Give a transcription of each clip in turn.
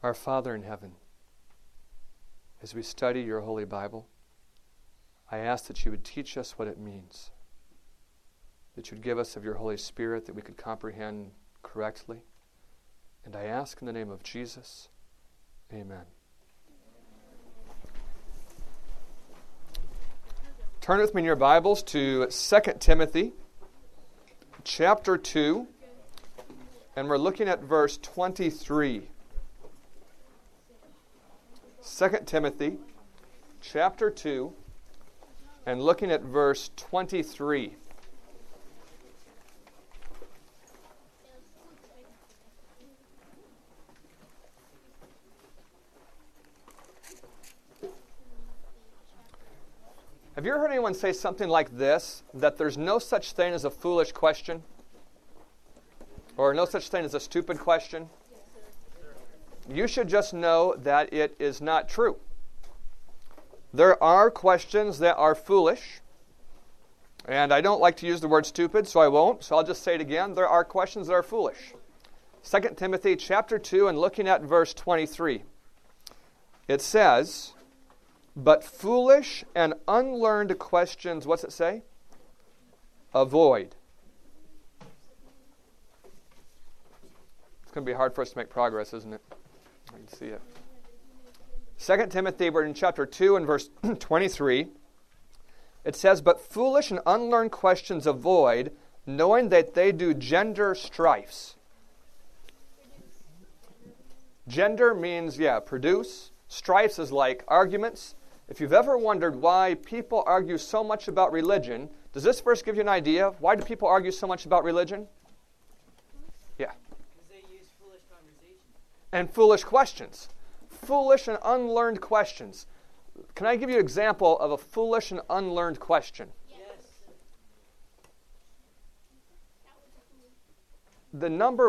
Our Father in heaven, as we study your Holy Bible, I ask that you would teach us what it means, that you'd give us of your Holy Spirit that we could comprehend correctly. And I ask in the name of Jesus, amen. Turn with me in your Bibles to 2 Timothy chapter 2, and we're looking at verse 23. 2 Timothy chapter 2, and looking at verse 23. Have you ever heard anyone say something like this, that there's no such thing as a foolish question? Or no such thing as a stupid question? You should just know that it is not true. There are questions that are foolish, and I don't like to use the word stupid, so I won't, so I'll just say it again. There are questions that are foolish. 2 Timothy chapter 2, and looking at verse 23. It says, "But foolish and unlearned questions," what's it say? "Avoid." It's going to be hard for us to make progress, isn't it? I can see it. 2 Timothy, we're in chapter 2 and verse 23. It says, "But foolish and unlearned questions avoid, knowing that they do gender strifes." Gender means, produce. Strifes is like arguments. If you've ever wondered why people argue so much about religion, does this verse give you an idea? Why do people argue so much about religion? Yeah. Because they use foolish conversation. And foolish questions. Foolish and unlearned questions. Can I give you an example of a foolish and unlearned question? Yes. The number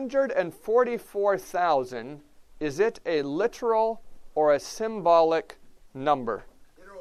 144,000, is it a literal or a symbolic number? Literal.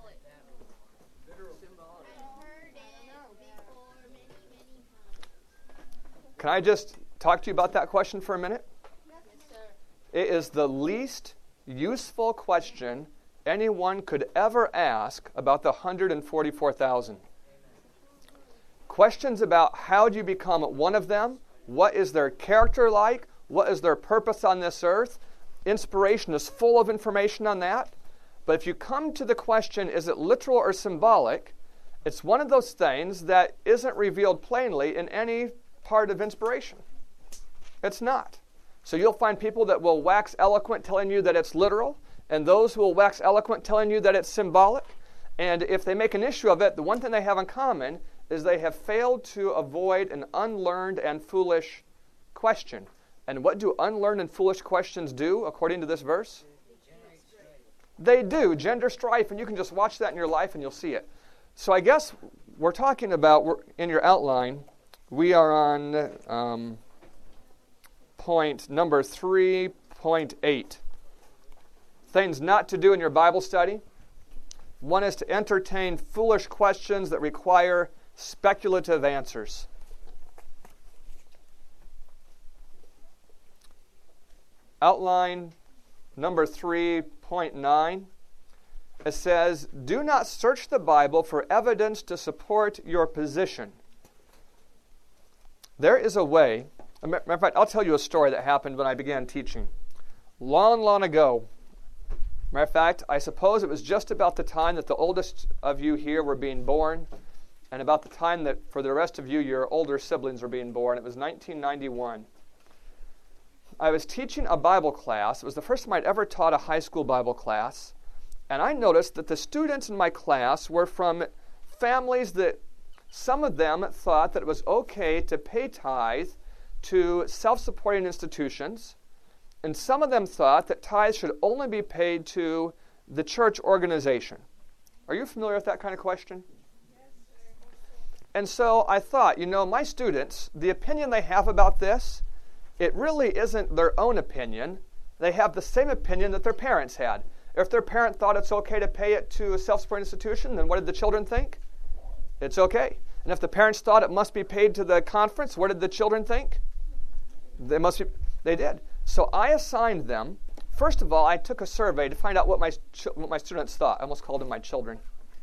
Can I just talk to you about that question for a minute? It is the least useful question anyone could ever ask about the 144,000. Questions about how do you become one of them? What is their character like? What is their purpose on this earth? Inspiration is full of information on that. But if you come to the question, is it literal or symbolic? It's one of those things that isn't revealed plainly in any part of inspiration. It's not. So you'll find people that will wax eloquent telling you that it's literal, and those who will wax eloquent telling you that it's symbolic. And if they make an issue of it, the one thing they have in common is they have failed to avoid an unlearned and foolish question. And what do unlearned and foolish questions do, according to this verse? They do, gender strife, and you can just watch that in your life and you'll see it. So I guess we're talking about, in your outline, we are on point number 3.8. Things not to do in your Bible study. One is to entertain foolish questions that require speculative answers. Outline number 3.9. It says, "Do not search the Bible for evidence to support your position." There is a way. Matter of fact, I'll tell you a story that happened when I began teaching. Long, long ago. Matter of fact, I suppose it was just about the time that the oldest of you here were being born, and about the time that for the rest of you, your older siblings were being born. It was 1991. I was teaching a Bible class. It was the first time I'd ever taught a high school Bible class. And I noticed that the students in my class were from families that some of them thought that it was okay to pay tithe to self-supporting institutions, and some of them thought that tithes should only be paid to the church organization. Are you familiar with that kind of question? Yes, sir. And so I thought, my students, the opinion they have about this, it really isn't their own opinion. They have the same opinion that their parents had. If their parent thought it's okay to pay it to a self-supporting institution, then what did the children think? It's okay. And if the parents thought it must be paid to the conference, what did the children think? They did. So I assigned them, first of all, I took a survey to find out what my students thought. I almost called them my children.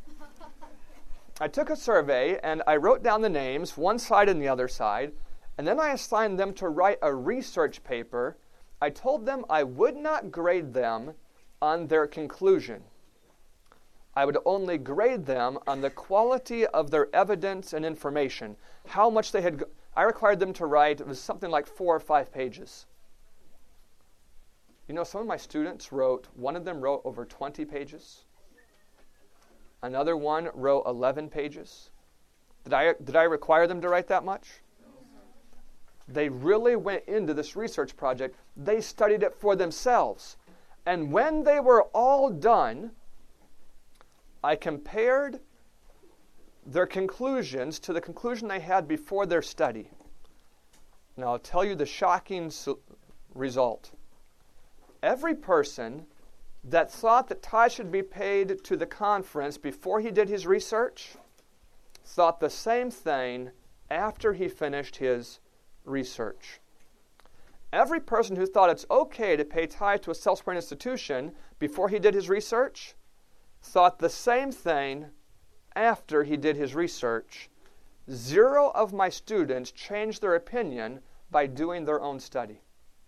I took a survey and I wrote down the names, one side and the other side, and then I assigned them to write a research paper. I told them I would not grade them on their conclusion. I would only grade them on the quality of their evidence and information. How much they had, I required them to write, it was something like 4 or 5 pages. You know, some of my students one of them wrote over 20 pages. Another one wrote 11 pages. Did I require them to write that much? They really went into this research project. They studied it for themselves. And when they were all done, I compared their conclusions to the conclusion they had before their study. Now, I'll tell you the shocking result. Every person that thought that tithe should be paid to the conference before he did his research thought the same thing after he finished his research. Every person who thought it's okay to pay tithe to a self-supporting institution before he did his research thought the same thing after he did his research. 0 of my students changed their opinion by doing their own study.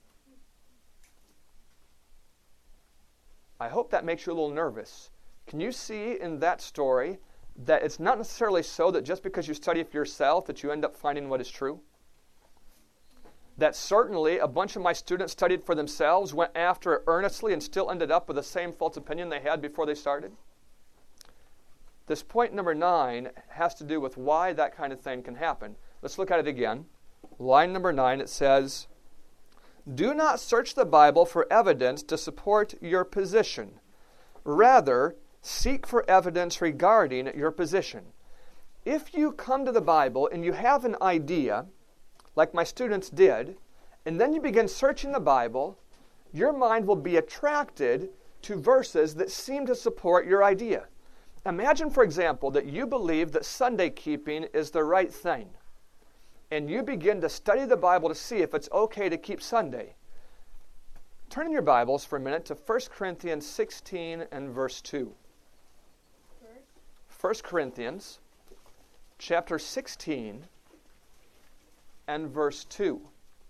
I hope that makes you a little nervous. Can you see in that story that it's not necessarily so that just because you study for yourself that you end up finding what is true? That certainly a bunch of my students studied for themselves, went after it earnestly, and still ended up with the same false opinion they had before they started? This point number 9 has to do with why that kind of thing can happen. Let's look at it again. Line number 9, it says, "Do not search the Bible for evidence to support your position. Rather, seek for evidence regarding your position." If you come to the Bible and you have an idea, like my students did, and then you begin searching the Bible, your mind will be attracted to verses that seem to support your idea. Imagine, for example, that you believe that Sunday keeping is the right thing, and you begin to study the Bible to see if it's okay to keep Sunday. Turn in your Bibles for a minute to 1 Corinthians 16 and verse 2. 1 Corinthians chapter 16 and verse 2.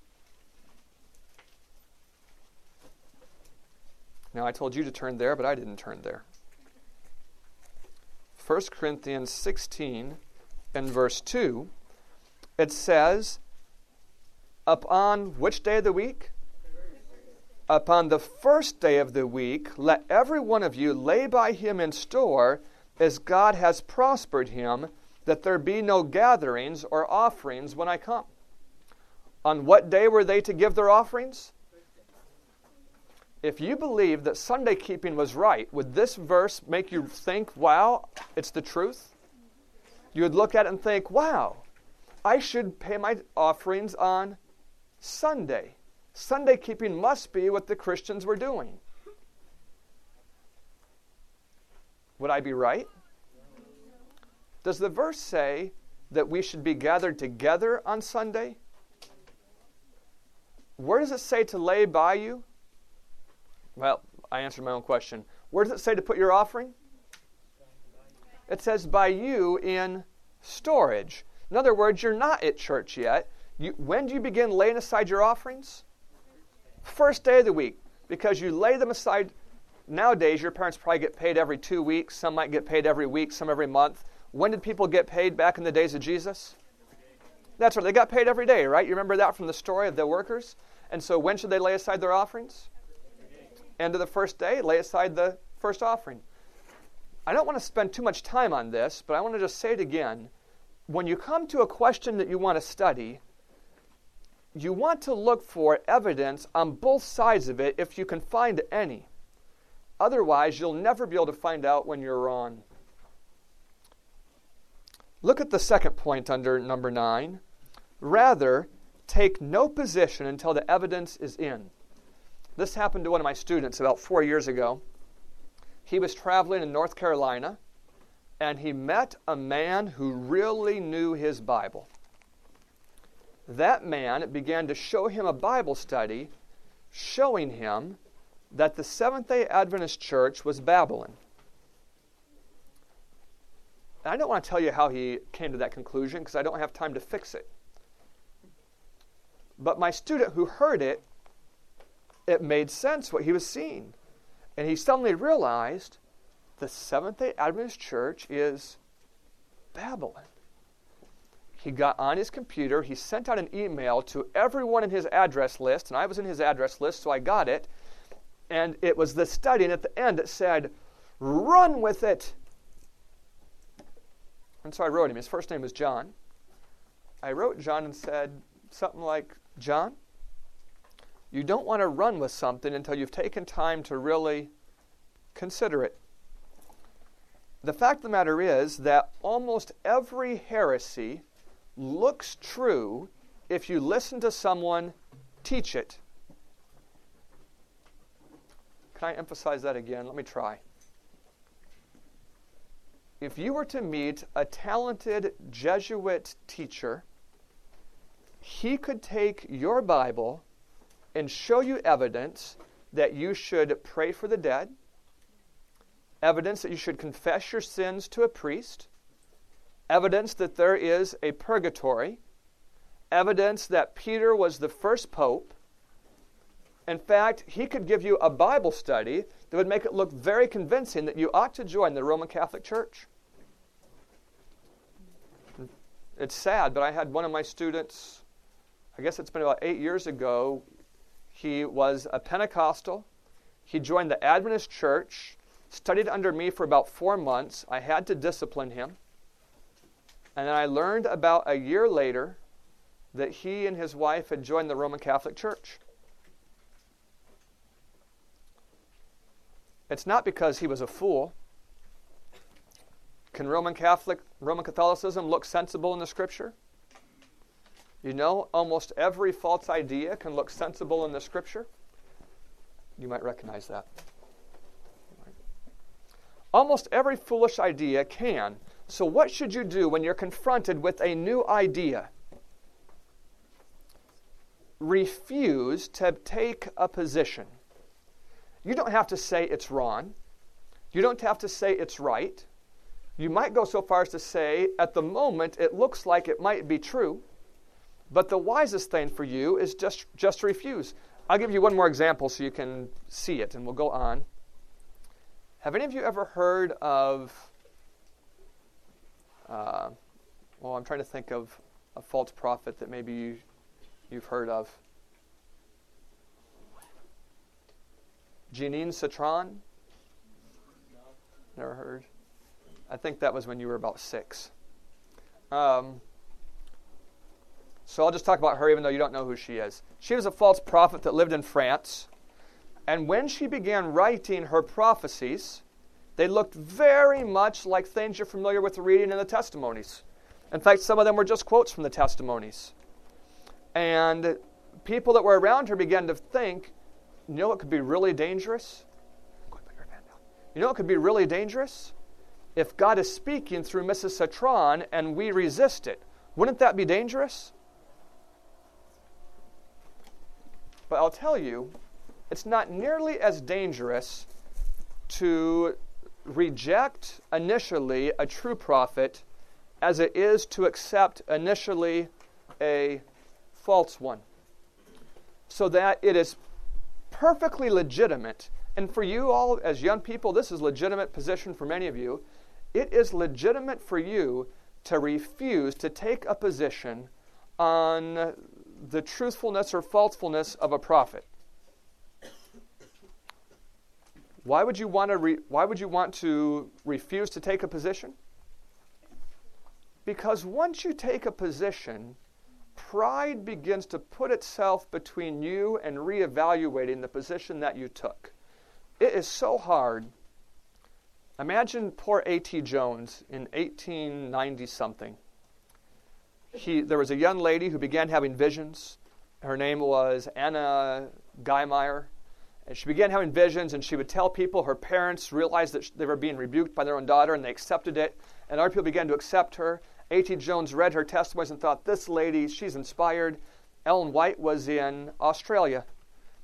Now, I told you to turn there, but I didn't turn there. 1 Corinthians 16 and verse 2, it says, "Upon which day of the week? Upon the first day of the week, let every one of you lay by him in store, as God has prospered him, that there be no gatherings or offerings when I come." On what day were they to give their offerings? If you believe that Sunday keeping was right, would this verse make you think, wow, it's the truth? You would look at it and think, wow, I should pay my offerings on Sunday. Sunday keeping must be what the Christians were doing. Would I be right? Does the verse say that we should be gathered together on Sunday? Where does it say to lay by you? Well, I answered my own question. Where does it say to put your offering? It says by you in storage. In other words, you're not at church yet. When do you begin laying aside your offerings? First day of the week, because you lay them aside. Nowadays, your parents probably get paid every 2 weeks. Some might get paid every week, some every month. When did people get paid back in the days of Jesus? That's right. They got paid every day, right? You remember that from the story of the workers? And so when should they lay aside their offerings? End of the first day, lay aside the first offering. I don't want to spend too much time on this, but I want to just say it again. When you come to a question that you want to study, you want to look for evidence on both sides of it if you can find any. Otherwise, you'll never be able to find out when you're wrong. Look at the second point under number 9. Rather, take no position until the evidence is in. This happened to one of my students about 4 years ago. He was traveling in North Carolina, and he met a man who really knew his Bible. That man began to show him a Bible study showing him that the Seventh-day Adventist Church was Babylon. And I don't want to tell you how he came to that conclusion because I don't have time to fix it. But my student who heard it, it made sense what he was seeing. And he suddenly realized the Seventh-day Adventist Church is Babylon. He got on his computer, he sent out an email to everyone in his address list, and I was in his address list, so I got it. And it was the study, and at the end it said, "Run with it." And so I wrote him. His first name was John. I wrote John and said something like, "John, you don't want to run with something until you've taken time to really consider it. The fact of the matter is that almost every heresy looks true if you listen to someone teach it." Can I emphasize that again? Let me try. If you were to meet a talented Jesuit teacher, he could take your Bible and show you evidence that you should pray for the dead, evidence that you should confess your sins to a priest, evidence that there is a purgatory, evidence that Peter was the first pope. In fact, he could give you a Bible study that would make it look very convincing that you ought to join the Roman Catholic Church. It's sad, but I had one of my students, I guess it's been about 8 years ago. He was a Pentecostal. He joined the Adventist Church, studied under me for about 4 months. I had to discipline him. And then I learned about a year later that he and his wife had joined the Roman Catholic Church. It's not because he was a fool. Can Roman Catholicism look sensible in the Scripture? You know, almost every false idea can look sensible in the Scripture. You might recognize that. Almost every foolish idea can. So what should you do when you're confronted with a new idea? Refuse to take a position. You don't have to say it's wrong. You don't have to say it's right. You might go so far as to say, at the moment, it looks like it might be true. But the wisest thing for you is just refuse. I'll give you one more example so you can see it, and we'll go on. Have any of you ever heard of, I'm trying to think of a false prophet that maybe you've heard of. Jeanine Citron? Never heard. I think that was when you were about 6. So I'll just talk about her even though you don't know who she is. She was a false prophet that lived in France. And when she began writing her prophecies, they looked very much like things you're familiar with reading in the testimonies. In fact, some of them were just quotes from the testimonies. And people that were around her began to think, you know what could be really dangerous? You know what could be really dangerous? If God is speaking through Mrs. Citron and we resist it, wouldn't that be dangerous? But I'll tell you, it's not nearly as dangerous to reject initially a true prophet as it is to accept initially a false one. So that it is perfectly legitimate. And for you all as young people, this is a legitimate position for many of you. It is legitimate for you to refuse to take a position on the truthfulness or falsefulness of a prophet. Why would you want to refuse to take a position? Because once you take a position, pride begins to put itself between you and reevaluating the position that you took. It is so hard. Imagine poor A.T. Jones in 1890-something. There was a young lady who began having visions. Her name was Anna Guymeyer. And she began having visions, and she would tell people. Her parents realized that they were being rebuked by their own daughter, and they accepted it. And other people began to accept her. A.T. Jones read her testimonies and thought, this lady, she's inspired. Ellen White was in Australia.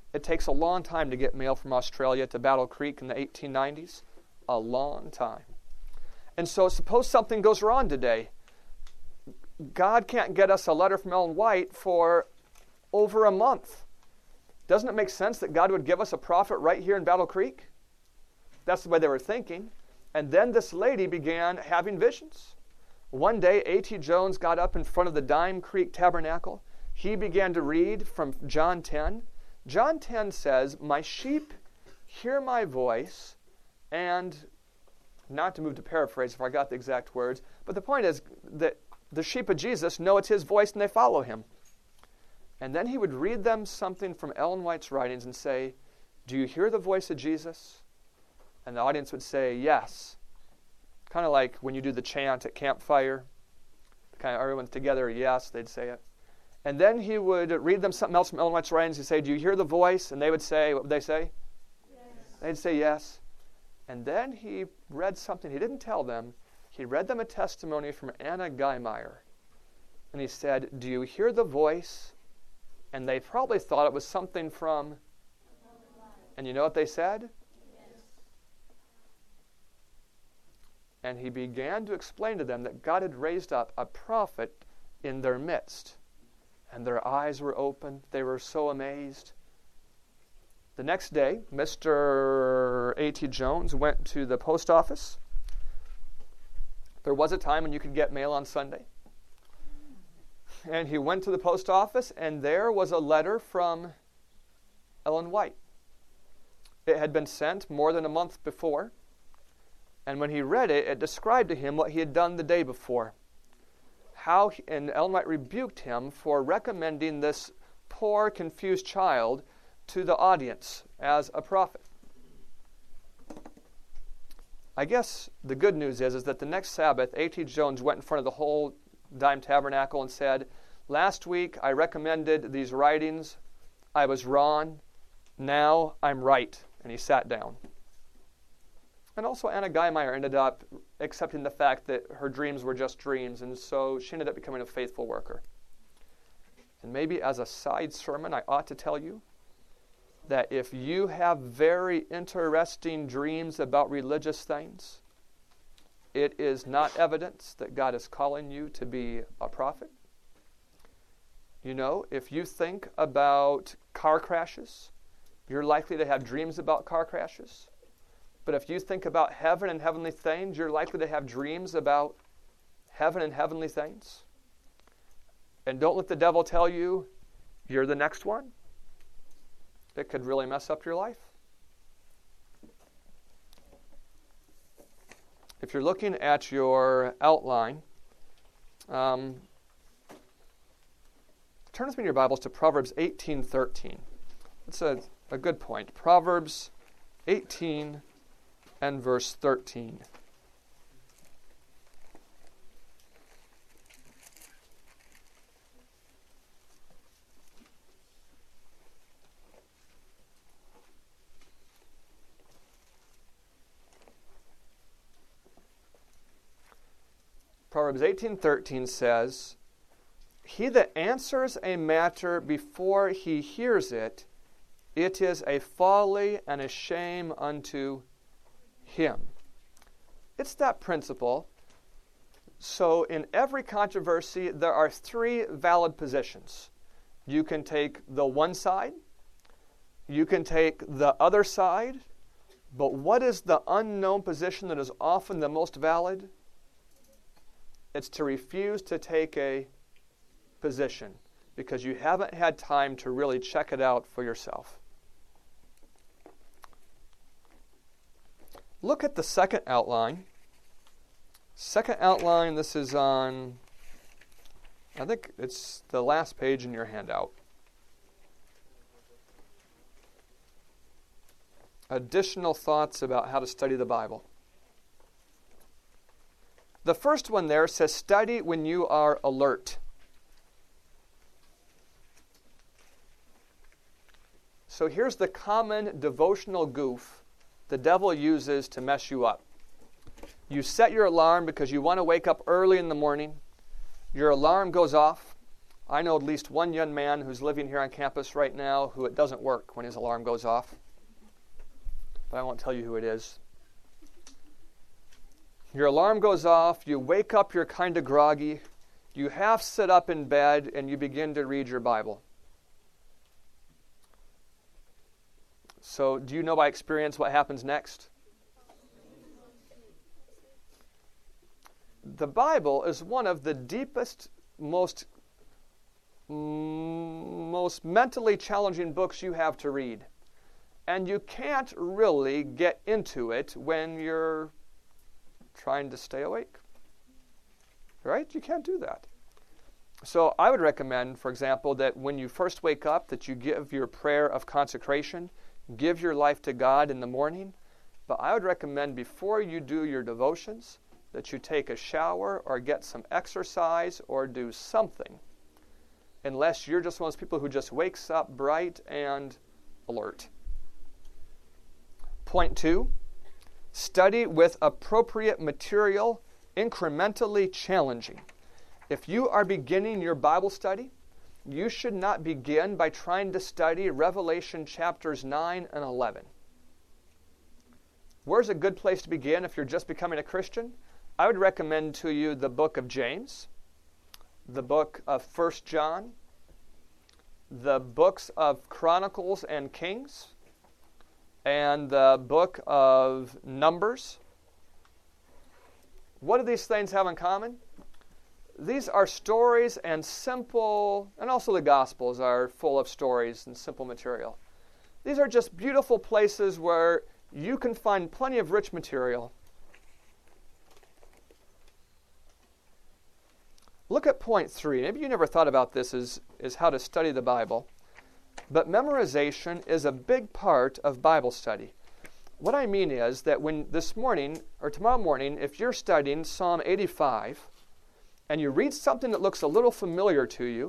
It takes a long time to get mail from Australia to Battle Creek in the 1890s. A long time. And so suppose something goes wrong today. God can't get us a letter from Ellen White for over a month. Doesn't it make sense that God would give us a prophet right here in Battle Creek? That's the way they were thinking. And then this lady began having visions. One day, A.T. Jones got up in front of the Dime Creek Tabernacle. He began to read from John 10. John 10 says, "My sheep hear my voice," and not to move to paraphrase if I got the exact words, but the point is that the sheep of Jesus know it's his voice and they follow him. And then he would read them something from Ellen White's writings and say, "Do you hear the voice of Jesus?" And the audience would say, "Yes." Kind of like when you do the chant at campfire. Kind of everyone's together, "Yes," they'd say it. And then he would read them something else from Ellen White's writings. He'd say, "Do you hear the voice?" And they would say, what would they say? Yes. They'd say yes. And then he read something. He didn't tell them. He read them a testimony from Anna Guymeyer. And he said, "Do you hear the voice?" And they probably thought it was something from, and you know what they said? Yes. And he began to explain to them that God had raised up a prophet in their midst. And their eyes were open. They were so amazed. The next day, Mr. A.T. Jones went to the post office. There was a time when you could get mail on Sunday. And he went to the post office, and there was a letter from Ellen White. It had been sent more than a month before. And when he read it, it described to him what he had done the day before. And Ellen White rebuked him for recommending this poor, confused child to the audience as a prophet. I guess the good news is that the next Sabbath, A.T. Jones went in front of the whole Dime Tabernacle and said, "Last week I recommended these writings. I was wrong. Now I'm right." And he sat down. And also Anna Guymeyer ended up accepting the fact that her dreams were just dreams, and so she ended up becoming a faithful worker. And maybe as a side sermon, I ought to tell you that if you have very interesting dreams about religious things, it is not evidence that God is calling you to be a prophet. You know, if you think about car crashes, you're likely to have dreams about car crashes. But if you think about heaven and heavenly things, you're likely to have dreams about heaven and heavenly things. And don't let the devil tell you you're the next one. It could really mess up your life. If you're looking at your outline, turn with me in your Bibles to Proverbs 18:13. It's a good point. Proverbs 18 and verse 13. Proverbs 18:13 says, "He that answers a matter before he hears it, it is a folly and a shame unto him." It's that principle. So in every controversy, there are three valid positions. You can take the one side, you can take the other side, but what is the unknown position that is often the most valid? It's to refuse to take a position because you haven't had time to really check it out for yourself. Look at the second outline. Second outline, this is on, I think it's the last page in your handout. Additional thoughts about how to study the Bible. The first one there says, study when you are alert. So here's the common devotional goof the devil uses to mess you up. You set your alarm because you want to wake up early in the morning. Your alarm goes off, I know at least one young man who's living here on campus right now who it doesn't work when his alarm goes off. But I won't tell you who it is. Your alarm goes off, you wake up, you're kind of groggy, you half sit up in bed, and you begin to read your Bible. So, do you know by experience what happens next? The Bible is one of the deepest, most mentally challenging books you have to read. And you can't really get into it when you're trying to stay awake. Right? You can't do that. So I would recommend, for example, that when you first wake up, that you give your prayer of consecration, give your life to God in the morning. But I would recommend before you do your devotions that you take a shower or get some exercise or do something, unless you're just one of those people who just wakes up bright and alert. Point 2, study with appropriate material, incrementally challenging. If you are beginning your Bible study, you should not begin by trying to study Revelation chapters 9 and 11. Where's a good place to begin if you're just becoming a Christian? I would recommend to you the book of James, the book of 1 John, the books of Chronicles and Kings, and the book of Numbers. What do these things have in common? These are stories and simple, and also the Gospels are full of stories and simple material. These are just beautiful places where you can find plenty of rich material. Look at point 3. Maybe you never thought about this as how to study the Bible. But memorization is a big part of Bible study. What I mean is that when this morning or tomorrow morning, if you're studying Psalm 85 and you read something that looks a little familiar to you,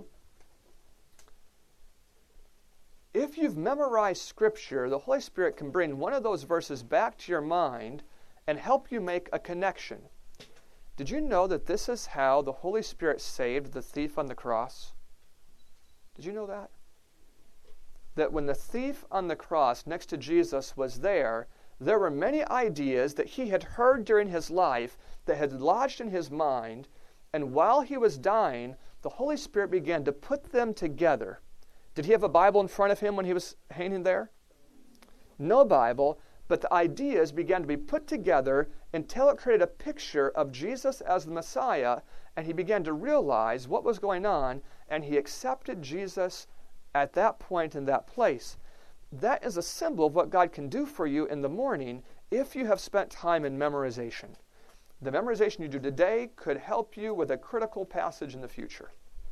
if you've memorized Scripture, the Holy Spirit can bring one of those verses back to your mind and help you make a connection. Did you know that this is how the Holy Spirit saved the thief on the cross? Did you know that? That when the thief on the cross next to Jesus was there were many ideas that he had heard during his life that had lodged in his mind, and while he was dying, the Holy Spirit began to put them together. Did he have a Bible in front of him when he was hanging there? No Bible, but the ideas began to be put together until it created a picture of Jesus as the Messiah, and he began to realize what was going on, and he accepted Jesus at that point in that place. That is a symbol of what God can do for you in the morning if you have spent time in memorization. The memorization you do today could help you with a critical passage in the future.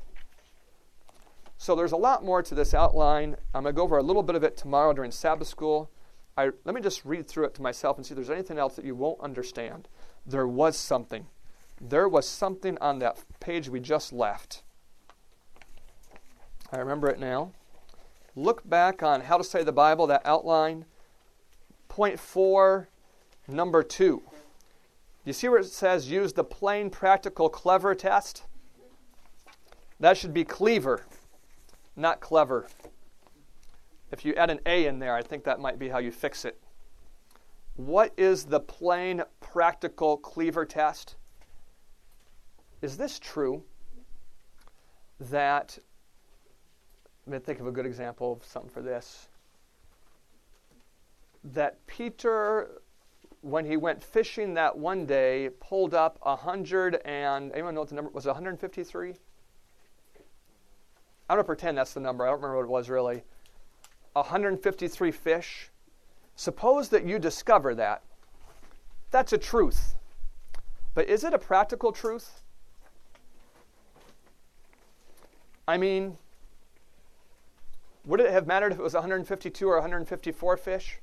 So there's a lot more to this outline. I'm going to go over a little bit of it tomorrow during Sabbath school. Let me just read through it to myself and see if there's anything else that you won't understand. There was something. There was something on that page we just left. I remember it now. Look back on how to study the Bible, that outline. Point 4, number 2. You see where it says use the plain, practical, clever test? That should be cleaver, not clever. If you add an A in there, I think that might be how you fix it. What is the plain, practical, cleaver test? Is this true that, I'm going to think of a good example of something for this, that Peter, when he went fishing that one day, pulled up 100 and, anyone know what the number was? 153? I'm going to pretend that's the number. I don't remember what it was really. 153 fish. Suppose that you discover that. That's a truth. But is it a practical truth? I mean, would it have mattered if it was 152 or 154 fish?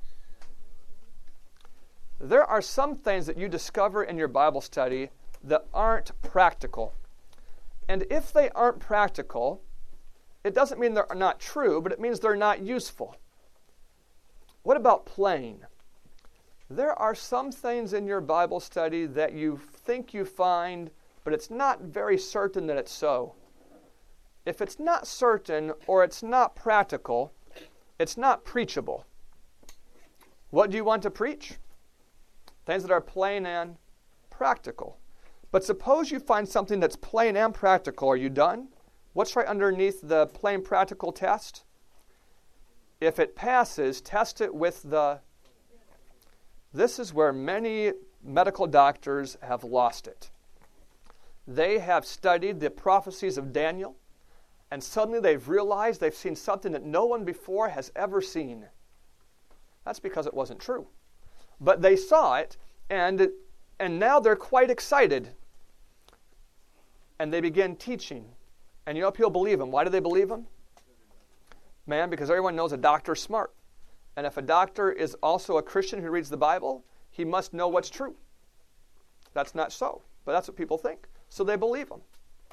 There are some things that you discover in your Bible study that aren't practical. And if they aren't practical, it doesn't mean they're not true, but it means they're not useful. What about plain? There are some things in your Bible study that you think you find, but it's not very certain that it's so. if it's not certain or it's not practical, it's not preachable. What do you want to preach? Things that are plain and practical. But suppose you find something that's plain and practical. Are you done? What's right underneath the plain practical test? If it passes, test it with the... This is where many medical doctors have lost it. They have studied the prophecies of Daniel, and suddenly they've realized they've seen something that no one before has ever seen. That's because it wasn't true. But they saw it, and now they're quite excited. And they begin teaching. And you know people believe them. Why do they believe them? Man, because everyone knows a doctor's smart. And if a doctor is also a Christian who reads the Bible, he must know what's true. That's not so, but that's what people think. So they believe them.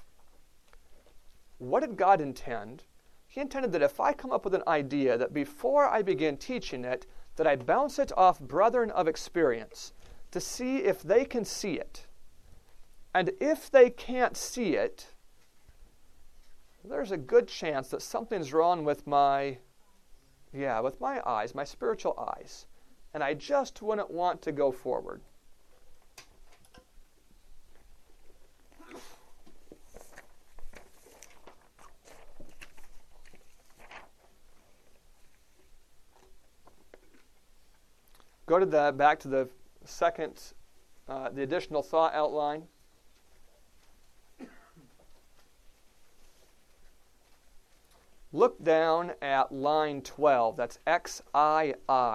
What did God intend? He intended that if I come up with an idea, that before I begin teaching it, that I bounce it off brethren of experience to see if they can see it. And if they can't see it, there's a good chance that something's wrong with my eyes, my spiritual eyes. And I just wouldn't want to go forward. Go to back to the second, the additional thought outline. Look down at line 12. That's XII.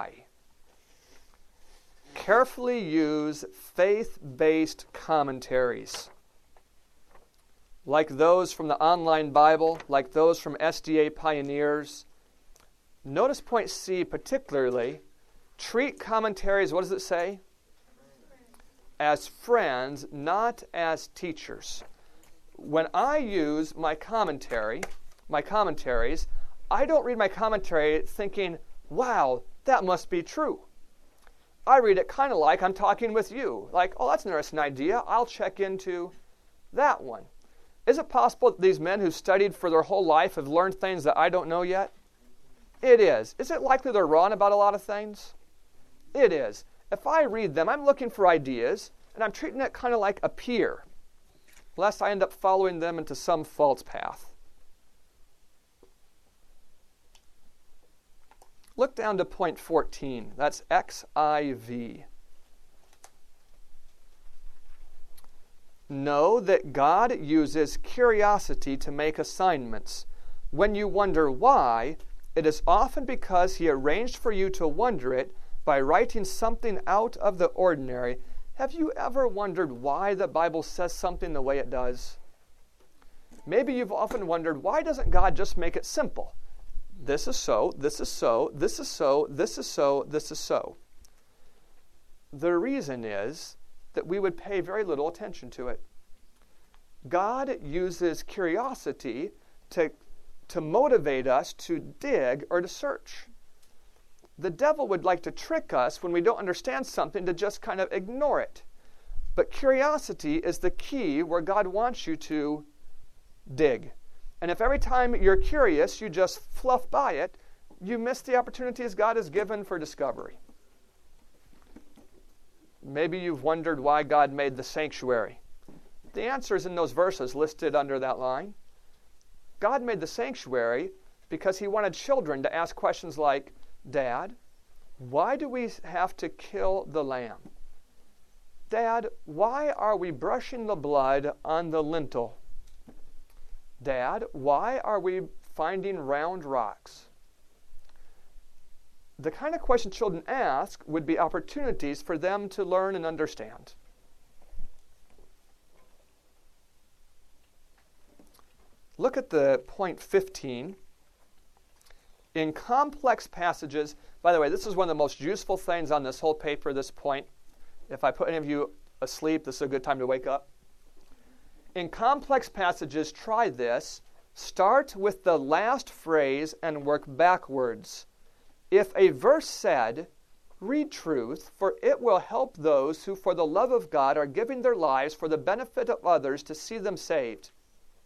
Carefully use faith-based commentaries, like those from the online Bible, like those from SDA Pioneers. Notice point C particularly. Treat commentaries, what does it say? As friends, not as teachers. When I use my commentaries, I don't read my commentary thinking, wow, that must be true. I read it kind of like I'm talking with you. Like, oh, that's an interesting idea. I'll check into that one. Is it possible that these men who studied for their whole life have learned things that I don't know yet? It is. Is it likely they're wrong about a lot of things? It is. If I read them, I'm looking for ideas, and I'm treating it kind of like a peer, lest I end up following them into some false path. Look down to point 14. That's XIV. Know that God uses curiosity to make assignments. When you wonder why, it is often because He arranged for you to wonder it by writing something out of the ordinary. Have you ever wondered why the Bible says something the way it does? Maybe you've often wondered, why doesn't God just make it simple? This is so, this is so, this is so, this is so, this is so. The reason is that we would pay very little attention to it. God uses curiosity to motivate us to dig or to search. The devil would like to trick us when we don't understand something to just kind of ignore it. But curiosity is the key where God wants you to dig. And if every time you're curious, you just fluff by it, you miss the opportunities God has given for discovery. Maybe you've wondered why God made the sanctuary. The answer is in those verses listed under that line. God made the sanctuary because He wanted children to ask questions like, Dad, why do we have to kill the lamb? Dad, why are we brushing the blood on the lintel? Dad, why are we finding round rocks? The kind of questions children ask would be opportunities for them to learn and understand. Look at the point 15. In complex passages, by the way, this is one of the most useful things on this whole paper, this point. If I put any of you asleep, this is a good time to wake up. In complex passages, try this. Start with the last phrase and work backwards. If a verse said, read truth, for it will help those who for the love of God are giving their lives for the benefit of others to see them saved.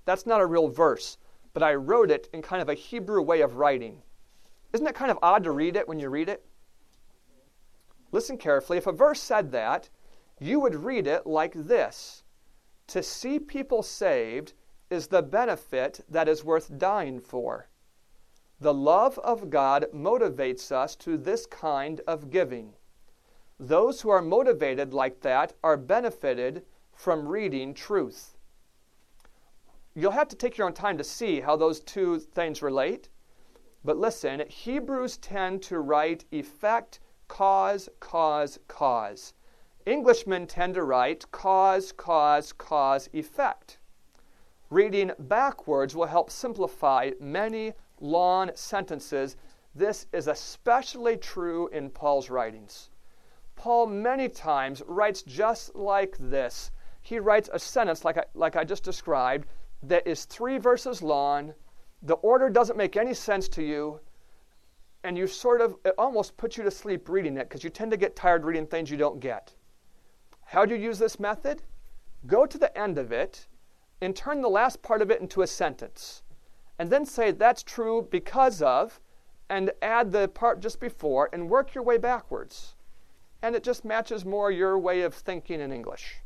That's not a real verse, but I wrote it in kind of a Hebrew way of writing. Isn't it kind of odd to read it when you read it? Listen carefully. If a verse said that, you would read it like this. To see people saved is the benefit that is worth dying for. The love of God motivates us to this kind of giving. Those who are motivated like that are benefited from reading truth. You'll have to take your own time to see how those two things relate. But listen, Hebrews tend to write effect, cause, cause, cause. Englishmen tend to write cause, cause, cause, effect. Reading backwards will help simplify many long sentences. This is especially true in Paul's writings. Paul many times writes just like this. He writes a sentence like I just described that is 3 verses long. The order doesn't make any sense to you, and it almost puts you to sleep reading it because you tend to get tired reading things you don't get. How do you use this method? Go to the end of it and turn the last part of it into a sentence. And then say that's true because of, and add the part just before, and work your way backwards. And it just matches more your way of thinking in English.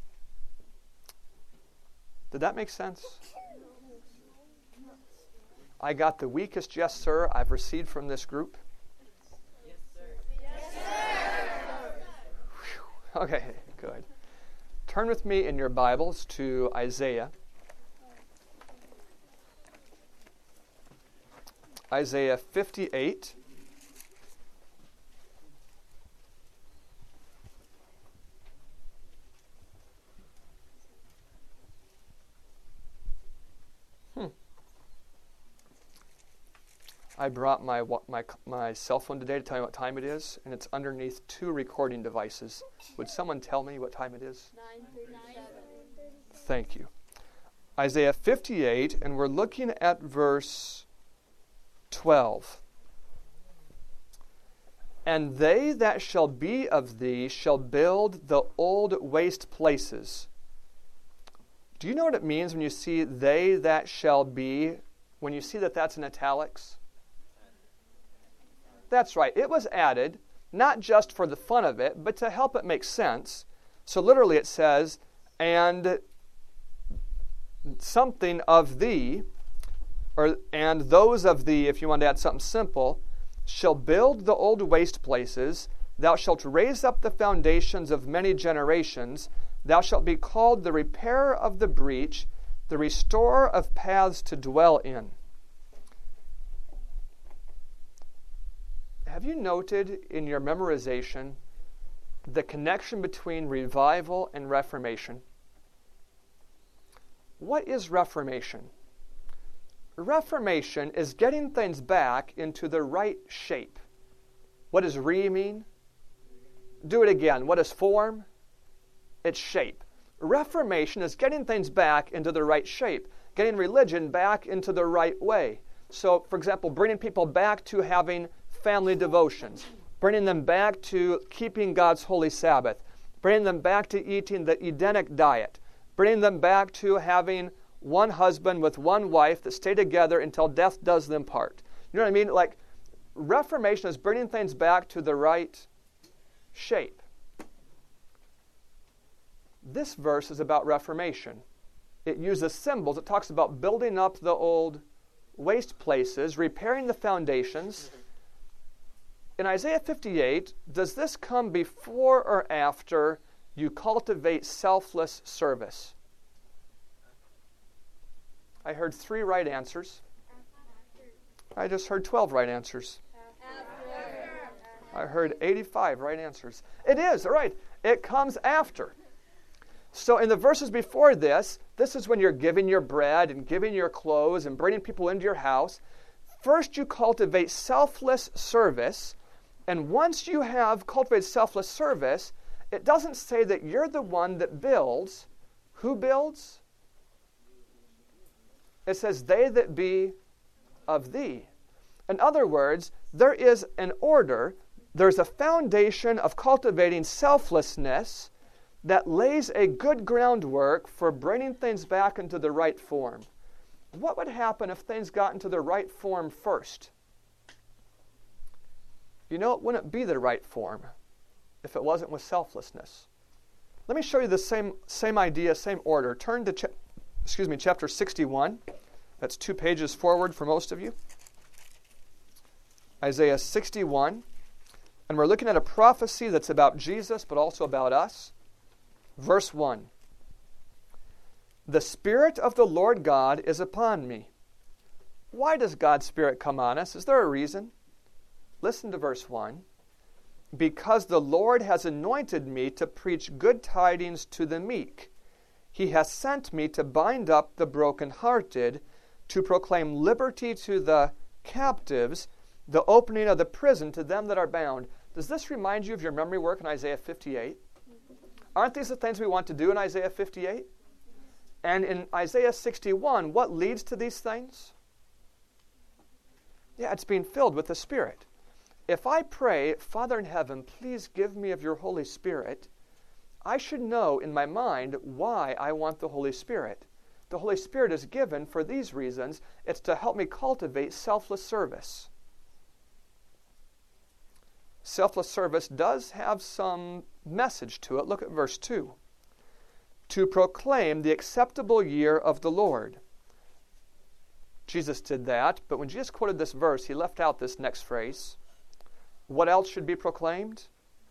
Did that make sense? I got the weakest yes, sir I've received from this group. Yes, sir. Yes, sir. Whew. Okay, good. Turn with me in your Bibles to Isaiah. Isaiah 58. I brought my cell phone today to tell you what time it is, and it's underneath 2 recording devices. Would someone tell me what time it is? 9:37. Thank you. Isaiah 58, and we're looking at verse 12. And they that shall be of thee shall build the old waste places. Do you know what it means when you see they that shall be, when you see that that's in italics? That's right. It was added not just for the fun of it, but to help it make sense. So literally it says, and something of thee, and those of thee, if you want to add something simple, shall build the old waste places. Thou shalt raise up the foundations of many generations. Thou shalt be called the repairer of the breach, the restorer of paths to dwell in. Have you noted in your memorization the connection between revival and reformation? What is reformation? Reformation is getting things back into the right shape. What does mean? Do it again. What is form? It's shape. Reformation is getting things back into the right shape, getting religion back into the right way. So, for example, bringing people back to having family devotions, bringing them back to keeping God's holy Sabbath, bringing them back to eating the Edenic diet, bringing them back to having one husband with one wife that stay together until death does them part. You know what I mean? Like, Reformation is bringing things back to the right shape. This verse is about Reformation. It uses symbols. It talks about building up the old waste places, repairing the foundations. In Isaiah 58, does this come before or after you cultivate selfless service? I heard 3 right answers. I just heard 12 right answers. I heard 85 right answers. It is, all right. It comes after. So in the verses before this is when you're giving your bread and giving your clothes and bringing people into your house. First you cultivate selfless service. And once you have cultivated selfless service, it doesn't say that you're the one that builds. Who builds? It says, they that be of thee. In other words, there is an order, there's a foundation of cultivating selflessness that lays a good groundwork for bringing things back into the right form. What would happen if things got into the right form first? You know, it wouldn't be the right form if it wasn't with selflessness. Let me show you the same idea, same order. Turn to chapter 61. That's 2 pages forward for most of you. Isaiah 61. And we're looking at a prophecy that's about Jesus, but also about us. Verse 1. The Spirit of the Lord God is upon me. Why does God's Spirit come on us? Is there a reason? Listen to verse 1. Because the Lord has anointed me to preach good tidings to the meek. He has sent me to bind up the brokenhearted, to proclaim liberty to the captives, the opening of the prison to them that are bound. Does this remind you of your memory work in Isaiah 58? Aren't these the things we want to do in Isaiah 58? And in Isaiah 61, what leads to these things? Yeah, it's being filled with the Spirit. If I pray, Father in heaven, please give me of your Holy Spirit, I should know in my mind why I want the Holy Spirit. The Holy Spirit is given for these reasons. It's to help me cultivate selfless service. Selfless service does have some message to it. Look at verse 2. To proclaim the acceptable year of the Lord. Jesus did that, but when Jesus quoted this verse, he left out this next phrase. What else should be proclaimed?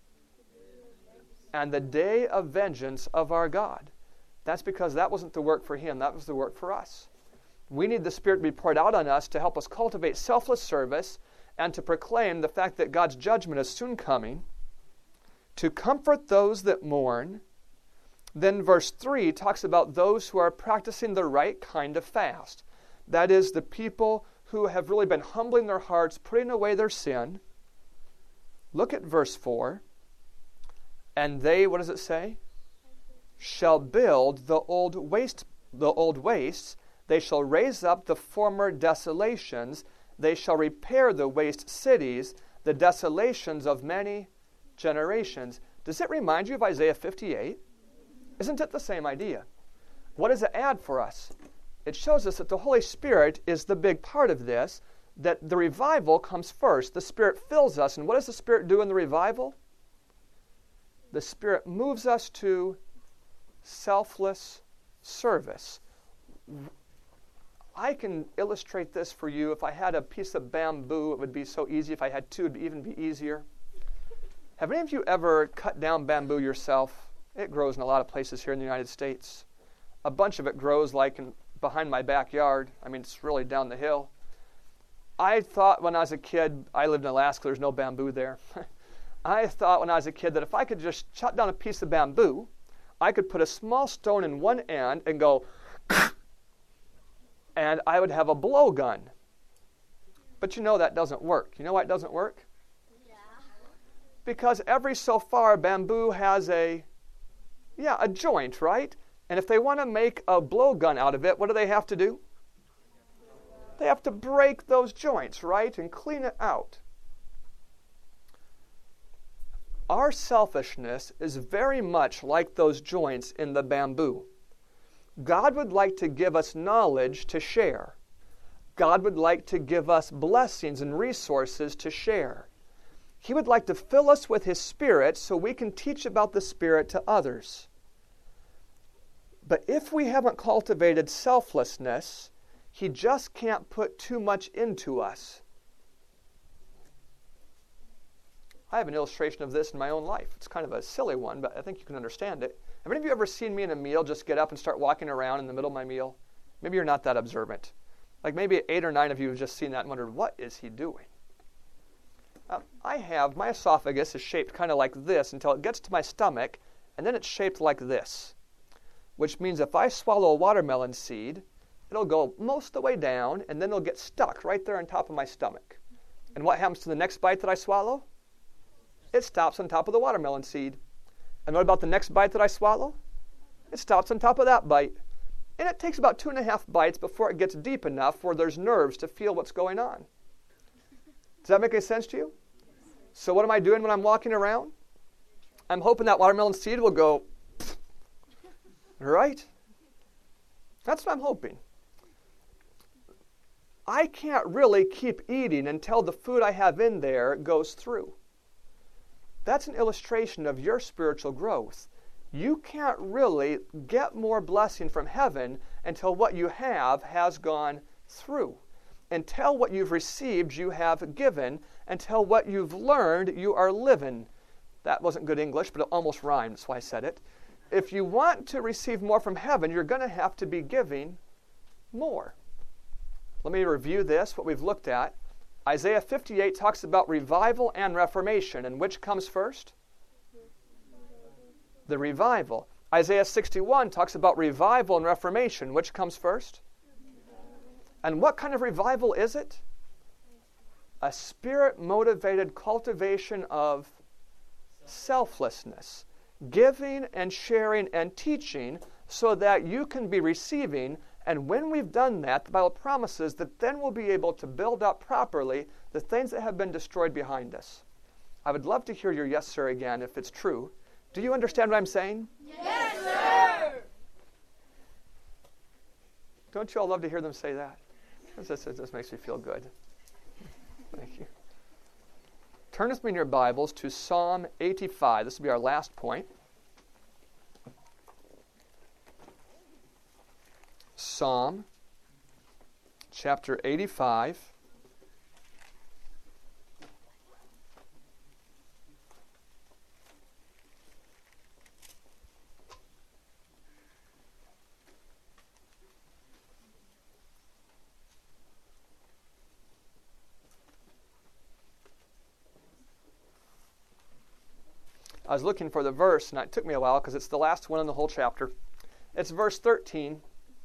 And the day of vengeance of our God. That's because that wasn't the work for him, that was the work for us. We need the Spirit to be poured out on us to help us cultivate selfless service and to proclaim the fact that God's judgment is soon coming, to comfort those that mourn. Then verse 3 talks about those who are practicing the right kind of fast. That is, the people who have really been humbling their hearts, putting away their sin. Look at verse 4. And they, what does it say? Shall build the old wastes. They shall raise up the former desolations. They shall repair the waste cities, the desolations of many generations. Does it remind you of Isaiah 58? Isn't it the same idea? What does it add for us? It shows us that the Holy Spirit is the big part of this, that the revival comes first. The Spirit fills us. And what does the Spirit do in the revival? The Spirit moves us to selfless service. I can illustrate this for you. If I had a piece of bamboo, it would be so easy. If I had two, it would even be easier. Have any of you ever cut down bamboo yourself? It grows in a lot of places here in the United States. A bunch of it grows like behind my backyard. I mean, it's really down the hill. I thought when I was a kid, I lived in Alaska, there's no bamboo there. I thought when I was a kid that if I could just chop down a piece of bamboo, I could put a small stone in one end and go, and I would have a blowgun. But you know that doesn't work. You know why it doesn't work? Yeah. Because every so far, bamboo has a joint, right? And if they want to make a blowgun out of it, what do they have to do? They have to break those joints, right? And clean it out. Our selfishness is very much like those joints in the bamboo. God would like to give us knowledge to share. God would like to give us blessings and resources to share. He would like to fill us with His Spirit so we can teach about the Spirit to others. But if we haven't cultivated selflessness, He just can't put too much into us. I have an illustration of this in my own life. It's kind of a silly one, but I think you can understand it. Have any of you ever seen me in a meal just get up and start walking around in the middle of my meal? Maybe you're not that observant. Like maybe 8 or 9 of you have just seen that and wondered, what is he doing? My esophagus is shaped kind of like this until it gets to my stomach, and then it's shaped like this, which means if I swallow a watermelon seed, it'll go most of the way down, and then it'll get stuck right there on top of my stomach. And what happens to the next bite that I swallow? It stops on top of the watermelon seed. And what about the next bite that I swallow? It stops on top of that bite. And it takes about 2.5 bites before it gets deep enough where there's nerves to feel what's going on. Does that make any sense to you? So what am I doing when I'm walking around? I'm hoping that watermelon seed will go Right? That's what I'm hoping. I can't really keep eating until the food I have in there goes through. That's an illustration of your spiritual growth. You can't really get more blessing from heaven until what you have has gone through. Until what you've received you have given. Until what you've learned you are living. That wasn't good English, but it almost rhymed. That's why I said it. If you want to receive more from heaven, you're going to have to be giving more. Let me review this, what we've looked at. Isaiah 58 talks about revival and reformation. And which comes first? The revival. Isaiah 61 talks about revival and reformation. Which comes first? And what kind of revival is it? A spirit-motivated cultivation of selflessness. Giving and sharing and teaching so that you can be receiving. And when we've done that, the Bible promises that then we'll be able to build up properly the things that have been destroyed behind us. I would love to hear your yes, sir, again if it's true. Do you understand what I'm saying? Yes, sir. Don't you all love to hear them say that? This makes me feel good. Thank you. Turn with me in your Bibles to Psalm 85. This will be our last point. Psalm chapter 85. I was looking for the verse, and it took me a while because it's the last one in the whole chapter. It's verse 13.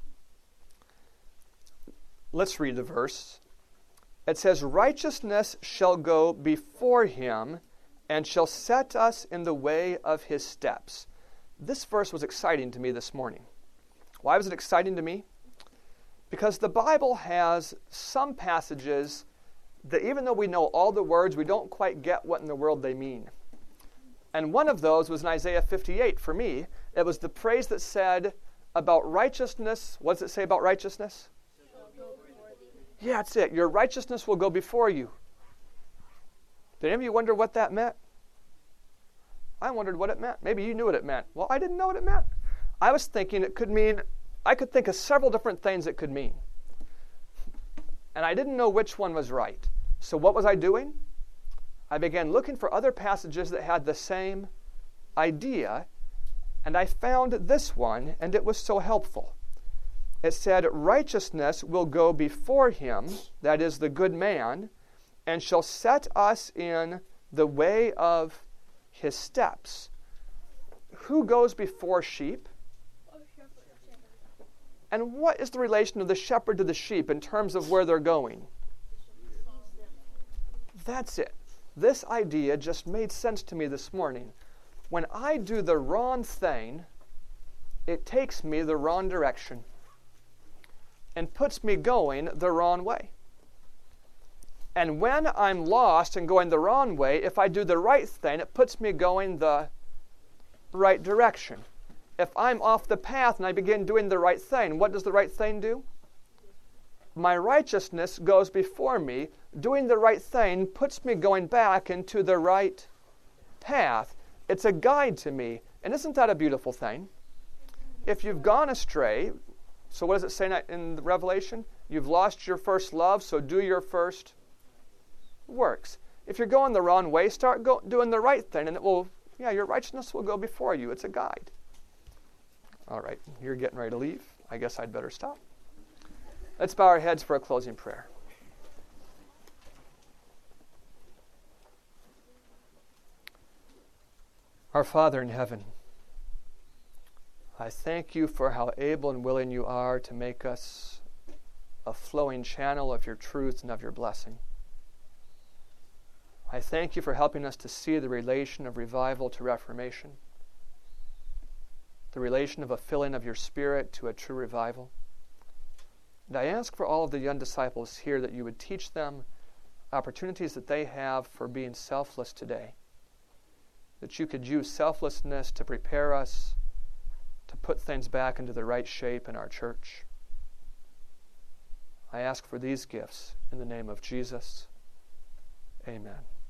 Let's read the verse. It says, "Righteousness shall go before him and shall set us in the way of his steps." This verse was exciting to me this morning. Why was it exciting to me? Because the Bible has some passages that even though we know all the words, we don't quite get what in the world they mean. And one of those was in Isaiah 58 for me. It was the phrase that said about righteousness. What does it say about righteousness? Yeah, that's it. Your righteousness will go before you. Did any of you wonder what that meant? I wondered what it meant. Maybe you knew what it meant. Well, I didn't know what it meant. I was thinking it could mean, I could think of several different things it could mean. And I didn't know which one was right. So what was I doing? I began looking for other passages that had the same idea, and I found this one, and it was so helpful. It said, "Righteousness will go before him," that is the good man, "and shall set us in the way of his steps." Who goes before sheep? And what is the relation of the shepherd to the sheep in terms of where they're going? That's it. This idea just made sense to me this morning. When I do the wrong thing, it takes me the wrong direction and puts me going the wrong way. And when I'm lost and going the wrong way, if I do the right thing, it puts me going the right direction. If I'm off the path and I begin doing the right thing, what does the right thing do? My righteousness goes before me. Doing the right thing puts me going back into the right path. It's a guide to me. And isn't that a beautiful thing? If you've gone astray, so what does it say in Revelation? You've lost your first love, so do your first works. If you're going the wrong way, start doing the right thing, and your righteousness will go before you. It's a guide. All right, you're getting ready to leave. I guess I'd better stop. Let's bow our heads for a closing prayer. Our Father in heaven, I thank you for how able and willing you are to make us a flowing channel of your truth and of your blessing. I thank you for helping us to see the relation of revival to reformation, the relation of a filling of your Spirit to a true revival. And I ask for all of the young disciples here that you would teach them opportunities that they have for being selfless today, that you could use selflessness to prepare us to put things back into the right shape in our church. I ask for these gifts in the name of Jesus. Amen.